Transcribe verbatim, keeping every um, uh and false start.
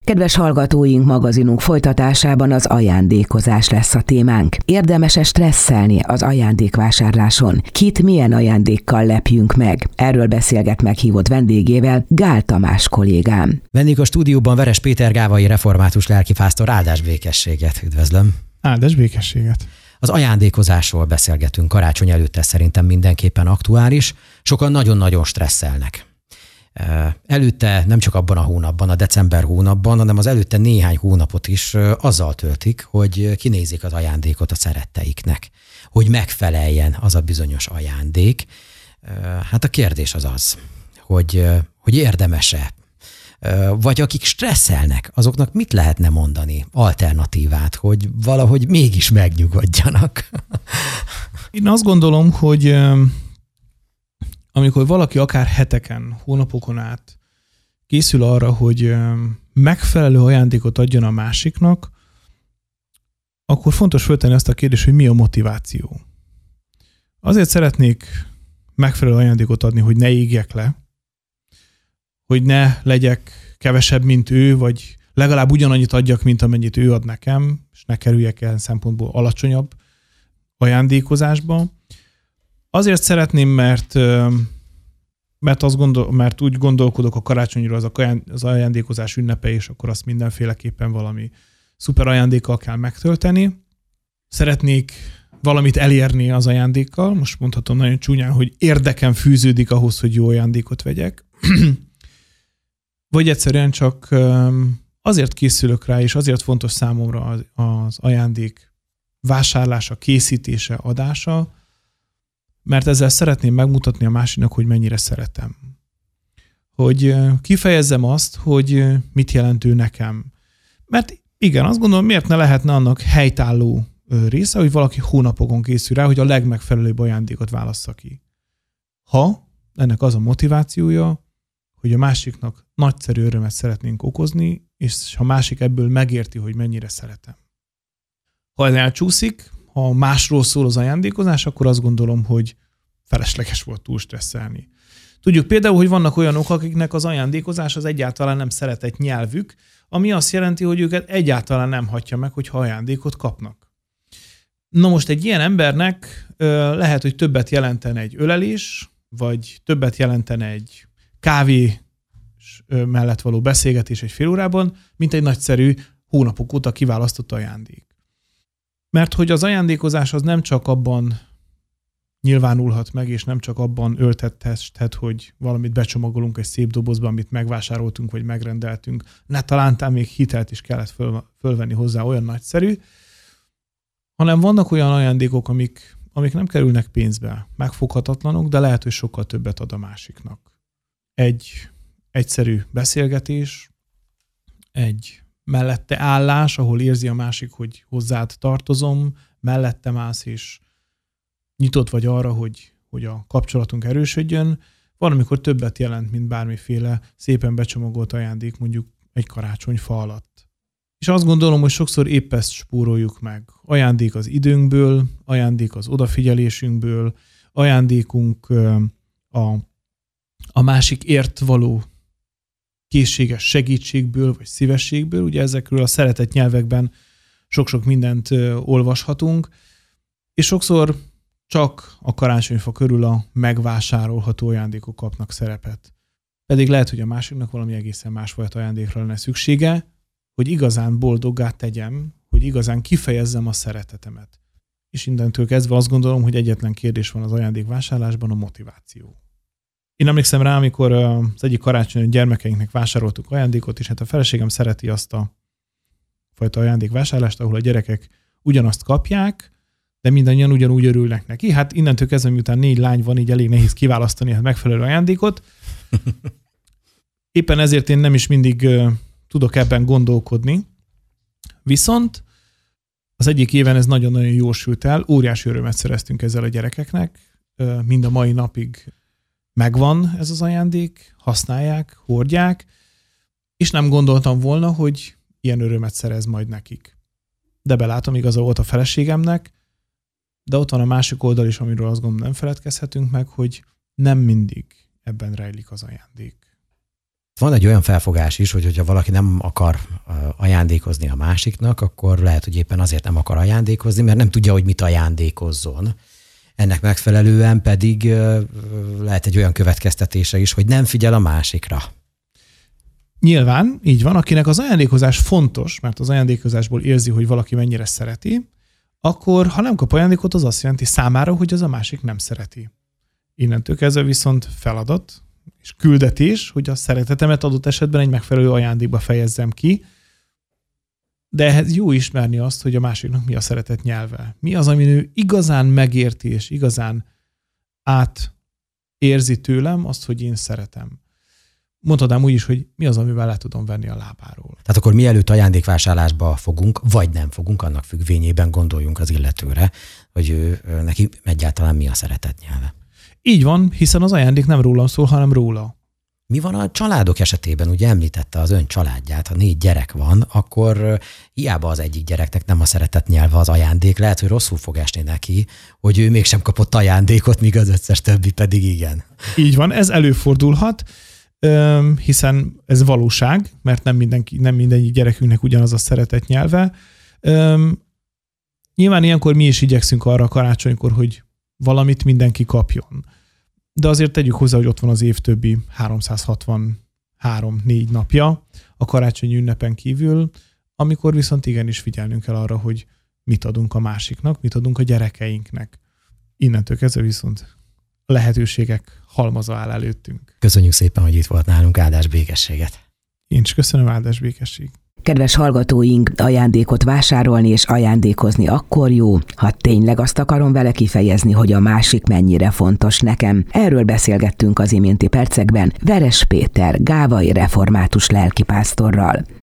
Kedves hallgatóink, magazinunk folytatásában az ajándékozás lesz a témánk. Érdemes-e stresszelni az ajándékvásárláson? Kit milyen ajándékkal lepjünk meg? Erről beszélget meghívott vendégével Gál Tamás kollégám. Vendég a stúdióban Veres Péter gávai református lelkipásztor. Áldás békességet, üdvözlöm. Áldás békességet. Az ajándékozásról beszélgetünk karácsony előtt, ez szerintem mindenképpen aktuális. Sokan nagyon-nagyon stresszelnek. Előtte nem csak abban a hónapban, a december hónapban, hanem az előtte néhány hónapot is azzal töltik, hogy kinézik az ajándékot a szeretteiknek, hogy megfeleljen az a bizonyos ajándék. Hát a kérdés az az, hogy, hogy érdemes-e, vagy akik stresszelnek, azoknak mit lehetne mondani, alternatívát, hogy valahogy mégis megnyugodjanak? Én azt gondolom, hogy amikor valaki akár heteken, hónapokon át készül arra, hogy megfelelő ajándékot adjon a másiknak, akkor fontos föltenni azt a kérdést, hogy mi a motiváció. Azért szeretnék megfelelő ajándékot adni, hogy ne égjek le, hogy ne legyek kevesebb, mint ő, vagy legalább ugyanannyit adjak, mint amennyit ő ad nekem, és ne kerüljek el szempontból alacsonyabb ajándékozásba. Azért szeretném, mert, mert, azt gondol, mert úgy gondolkodok a karácsonyról, az, az ajándékozás ünnepe, és akkor azt mindenféleképpen valami szuper ajándékkal kell megtölteni. Szeretnék valamit elérni az ajándékkal, most mondhatom nagyon csúnyán, hogy érdekem fűződik ahhoz, hogy jó ajándékot vegyek. Vagy egyszerűen csak azért készülök rá, és azért fontos számomra az, az ajándék vásárlása, készítése, adása, mert ezzel szeretném megmutatni a másiknak, hogy mennyire szeretem. Hogy kifejezzem azt, hogy mit jelent ő nekem. Mert igen, azt gondolom, miért ne lehetne annak helytálló része, hogy valaki hónapokon készül rá, hogy a legmegfelelőbb ajándékot válassza ki. Ha ennek az a motivációja, hogy a másiknak nagyszerű örömet szeretnénk okozni, és ha másik ebből megérti, hogy mennyire szeretem. Ha ez elcsúszik, ha másról szól az ajándékozás, akkor azt gondolom, hogy felesleges volt túl stresszelni. Tudjuk például, hogy vannak olyanok, akiknek az ajándékozás az egyáltalán nem szeretett nyelvük, ami azt jelenti, hogy őket egyáltalán nem hatja meg, hogyha ajándékot kapnak. Na most egy ilyen embernek lehet, hogy többet jelentene egy ölelés, vagy többet jelentene egy kávé mellett való beszélgetés egy fél órában, mint egy nagyszerű, hónapok óta kiválasztott ajándék. Mert hogy az ajándékozás az nem csak abban nyilvánulhat meg, és nem csak abban öltethet, hogy valamit becsomagolunk egy szép dobozba, amit megvásároltunk, vagy megrendeltünk. Ne talántán még hitelt is kellett föl, fölvenni hozzá, olyan nagyszerű, hanem vannak olyan ajándékok, amik, amik nem kerülnek pénzbe, megfoghatatlanok, de lehet, hogy sokkal többet ad a másiknak. Egy egyszerű beszélgetés, egy mellette állás, ahol érzi a másik, hogy hozzád tartozom, mellettem állsz, és nyitott vagy arra, hogy, hogy a kapcsolatunk erősödjön. Van, amikor többet jelent, mint bármiféle szépen becsomagolt ajándék, mondjuk egy karácsonyfa alatt. És azt gondolom, hogy sokszor épp ezt spóroljuk meg. Ajándék az időnkből, ajándék az odafigyelésünkből, ajándékunk a, a másik ért való készséges segítségből, vagy szívességből. Ugye ezekről a szeretett nyelvekben sok-sok mindent olvashatunk, és sokszor csak a karácsonyfa körül a megvásárolható ajándékok kapnak szerepet. Pedig lehet, hogy a másiknak valami egészen másfajta ajándékra lenne szüksége, hogy igazán boldoggá tegyem, hogy igazán kifejezzem a szeretetemet. És innentől kezdve azt gondolom, hogy egyetlen kérdés van az ajándékvásárlásban, a motiváció. Én emlékszem rá, amikor az egyik karácsonyon gyermekeinknek vásároltuk ajándékot, és hát a feleségem szereti azt a fajta ajándékvásárlást, ahol a gyerekek ugyanazt kapják, de mindannyian ugyanúgy örülnek neki. Hát innentől kezdve, miután négy lány van, így elég nehéz kiválasztani a megfelelő ajándékot. Éppen ezért én nem is mindig uh, tudok ebben gondolkodni. Viszont az egyik éven ez nagyon-nagyon jól sült el, óriási örömet szereztünk ezzel a gyerekeknek, uh, mind a mai napig megvan ez az ajándék, használják, hordják, és nem gondoltam volna, hogy ilyen örömet szerez majd nekik. De belátom, igaza volt a feleségemnek, de ott van a másik oldal is, amiről azt gondolom nem feledkezhetünk meg, hogy nem mindig ebben rejlik az ajándék. Van egy olyan felfogás is, hogy hogyha valaki nem akar ajándékozni a másiknak, akkor lehet, hogy éppen azért nem akar ajándékozni, mert nem tudja, hogy mit ajándékozzon. Ennek megfelelően pedig lehet egy olyan következtetése is, hogy nem figyel a másikra. Nyilván, így van, akinek az ajándékozás fontos, mert az ajándékozásból érzi, hogy valaki mennyire szereti, akkor ha nem kap ajándékot, az azt jelenti számára, hogy az a másik nem szereti. Innentől kezdve viszont feladat és küldetés, hogy a szeretetemet adott esetben egy megfelelő ajándékba fejezzem ki, de ehhez jó ismerni azt, hogy a másiknak mi a szeretet nyelve. Mi az, amin ő igazán megérti és igazán átérzi tőlem azt, hogy én szeretem. Mondhatnám úgy is, hogy mi az, amivel le tudom venni a lábáról. Tehát akkor mielőtt ajándékvásárlásba fogunk, vagy nem fogunk, annak függvényében gondoljunk az illetőre, hogy ő, neki egyáltalán mi a szeretet nyelve. Így van, hiszen az ajándék nem rólam szól, hanem róla. Mi van a családok esetében? Ugye említette az ön családját, ha négy gyerek van, akkor hiába az egyik gyereknek nem a szeretet nyelve az ajándék, lehet, hogy rosszul fog esni neki, hogy ő mégsem kapott ajándékot, míg az összes többi pedig igen. Így van, ez előfordulhat, hiszen ez valóság, mert nem, mindenki, nem mindegyik gyerekünknek ugyanaz a szeretet nyelve. Nyilván ilyenkor mi is igyekszünk arra karácsonykor, hogy valamit mindenki kapjon. De azért tegyük hozzá, hogy ott van az év többi háromszázhatvanhárom négy napja a karácsonyi ünnepen kívül, amikor viszont igenis figyelnünk kell arra, hogy mit adunk a másiknak, mit adunk a gyerekeinknek. Innentől kezdve viszont a lehetőségek halmaza áll előttünk. Köszönjük szépen, hogy itt volt nálunk, áldás békességet. Én is köszönöm, áldás békesség. Kedves hallgatóink, ajándékot vásárolni és ajándékozni akkor jó, ha tényleg azt akarom vele kifejezni, hogy a másik mennyire fontos nekem. Erről beszélgettünk az iménti percekben Veres Péter gávai református lelkipásztorral.